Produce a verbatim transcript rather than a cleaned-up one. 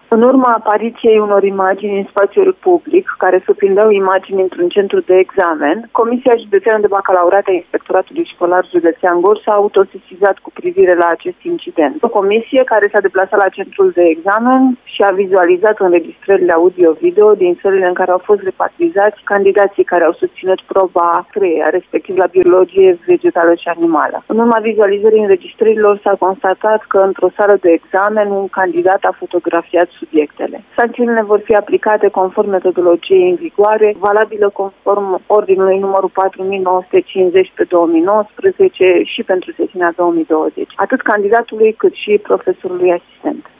În urma apariției unor imagini în spațiul public, care surprindeau imagini într-un centru de examen, Comisia Județeană de Bacalaureat a Inspectoratului Școlar Județean Gorj s-a autosesizat cu privire la acest incident. O comisie care s-a deplasat la centrul de examen și a vizualizat înregistrările audio-video din sălile în care au fost repartizați candidații care au susținut proba treia, respectiv la biologie vegetală și animală. În urma vizualizării înregistrărilor s-a constatat că într-o sală de examen un candidat a fotografiat subiectele. Sancțiunile vor fi aplicate conform metodologiei în vigoare, valabilă conform ordinului numărul patru mii nouă sute cincizeci pe două mii nouăsprezece și pentru sesiunea două mii douăzeci, atât candidatului cât și profesorului asistent.